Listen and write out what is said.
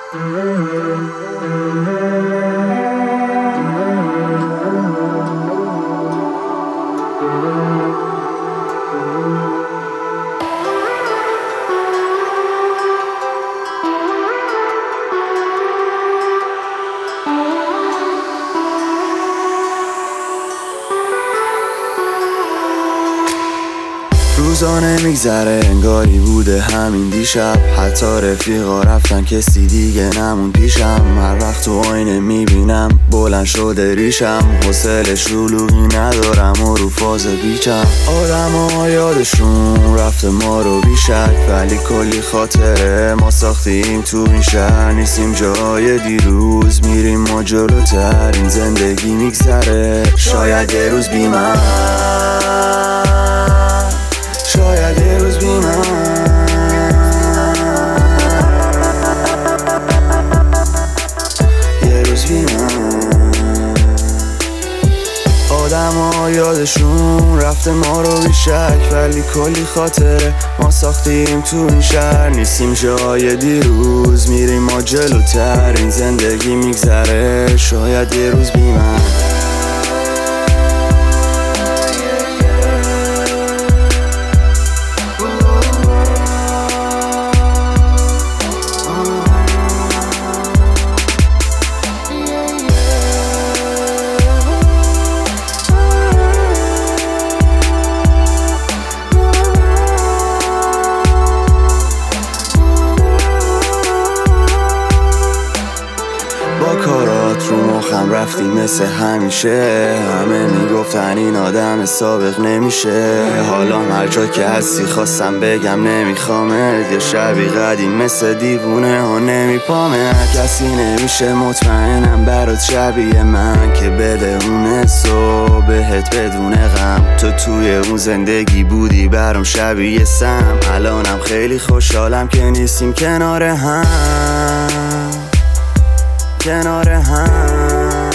روزانه میگذره انگاری بوده همین دیشب، حتی رفیقا رفتن کسی دیگه نمون پیشم. هر وقت تو آینه میبینم بلند شده ریشم، حوصله شلوغی ندارم و رو فاز بیچم. آدما یادشون رفته ما رو بیشک، ولی کلی خاطره ما ساختیم تو این شهر. نیستیم جای دیروز، میریم ما جلوتر، این زندگی میگذره شاید یه روز بی من، شاید یه روز بی من، یه روز بی من. آدما یادشون رفته ما رو بیشک، ولی کلی خاطره ما ساختیم تو این شهر. نیستیم جای دیروز، میریم ما جلوتر، این زندگی میگذره شاید یه روز بی من. با کارات رو مخم رفتی مثل همیشه، همه میگفتن این آدم سابق نمیشه. حالا هر جا که هستی خواستم بگم نمیخوامت، یه شبی قدیم مثل دیوونه ها نمیپامه. کسی نمیشه مطمئنم برات شبیه من که بده اون حسو بهت بدون غم. تو توی اون زندگی بودی برام شبیه سم، الانم خیلی خوشحالم که نیستیم کنار هم، کنار هم.